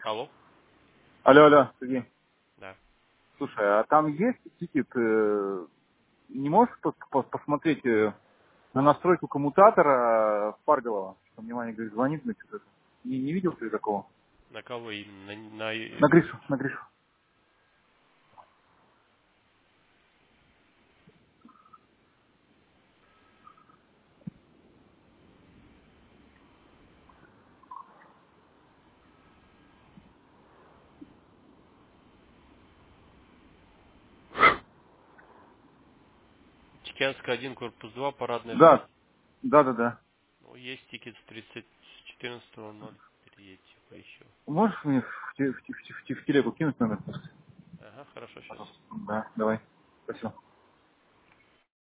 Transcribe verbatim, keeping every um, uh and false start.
Алло? Алло, алло, Сергей. Да. Слушай, а там есть тикет, э, не можешь пос- пос- посмотреть э, на настройку коммутатора э, Парголова? Что мне Ваня говорит, звонит мне что-то. Не, не видел ты такого? На кого именно? На, на- На э, Гришу, на Гришу. Чеканская один, корпус два, парадная шесть. Да, да, да, да. Ну, есть тикет с тридцать четырнадцатого ноль третьего еще. Можешь мне в, те- в, те- в, те- в, те- в телегу кинуть номер? Ага, хорошо, сейчас. Да, давай. Спасибо.